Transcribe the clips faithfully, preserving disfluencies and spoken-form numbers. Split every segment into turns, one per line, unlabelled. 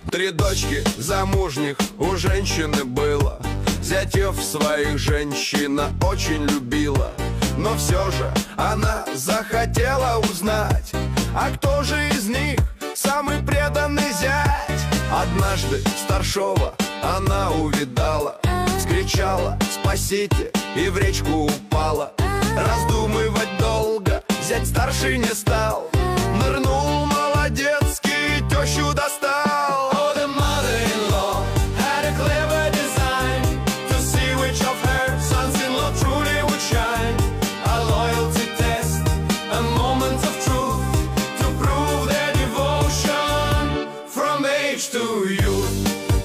Три дочки замужних у женщины было. Зятьев своих женщина очень любила. Но все же она захотела узнать, а кто же из них самый преданный зять? Однажды старшова она увидала, скричала: «Спасите!» и в речку упала. Раздумывать долго зять старший не стал, нырнул молодецкий, тещу достал. Oh, the mother-in-law had a clever design to see which of her sons-in-law truly would shine. A loyalty test, a moment of truth to prove their devotion from age to youth.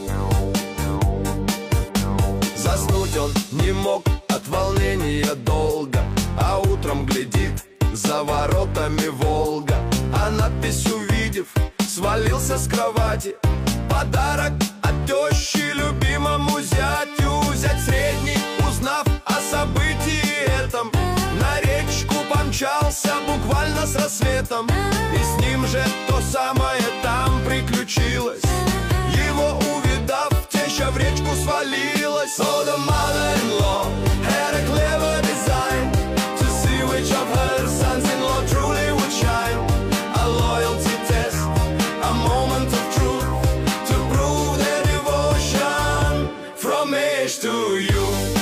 Заснуть он не мог от волнения долго, а утром глядит: за воротами Волга. А надпись увидев, свалился с кровати: подарок от тещи любимому зятю. Зять средний, узнав о событии этом, на речку помчался буквально с рассветом. И с ним же то самое там приключилось. Его увидав, теща в речку свалилась. Oh, the mother-in-law had a clever design to see which of her sons-in-law truly would shine. A loyalty test, a moment of truth to prove their devotion from age to youth.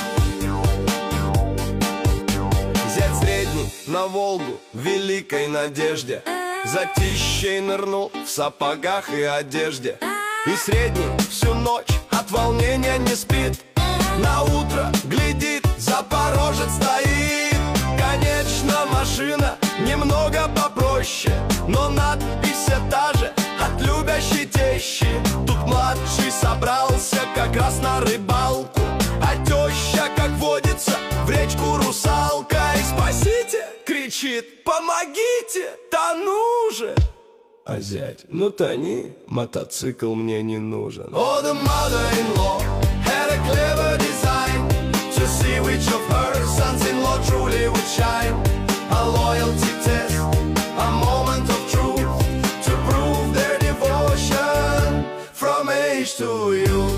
Зять средний на Волгу в великой надежде за тещей нырнул в сапогах и одежде. И средний всю ночь от волнения не спит, на утро глядит, запорожец стоит. Конечно, машина немного попроще, но надпись та же от любящей тещи. Тут младший собрался как раз на рыбалку, а теща, как водится, в речку русалка. И спасите, кричит, помогите, тону же. А зять: ну тони, мотоцикл мне не нужен. Oh, the mother-in-law had a clever design to see which of her sons-in-law truly would shine. A loyalty test, a moment of truth to prove their devotion from age to youth.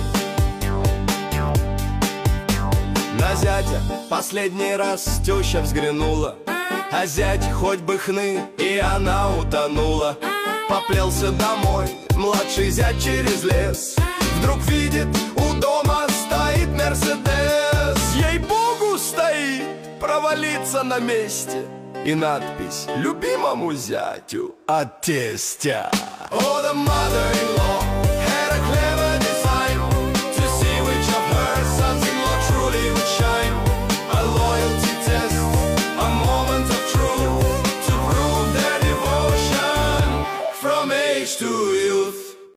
На зятя последний раз теща взглянула, а зять хоть бы хны, и она утонула. Поплелся домой младший зять через лес, вдруг видит, у дома стоит Мерседес. Ей-богу, стоит, провалиться на месте, и надпись любимому зятю от тестя. Oh, the mother-in-law had a clever design to see which of her sons-in-law truly would shine. A loyalty test, a moment of truth to prove their devotion from age to age.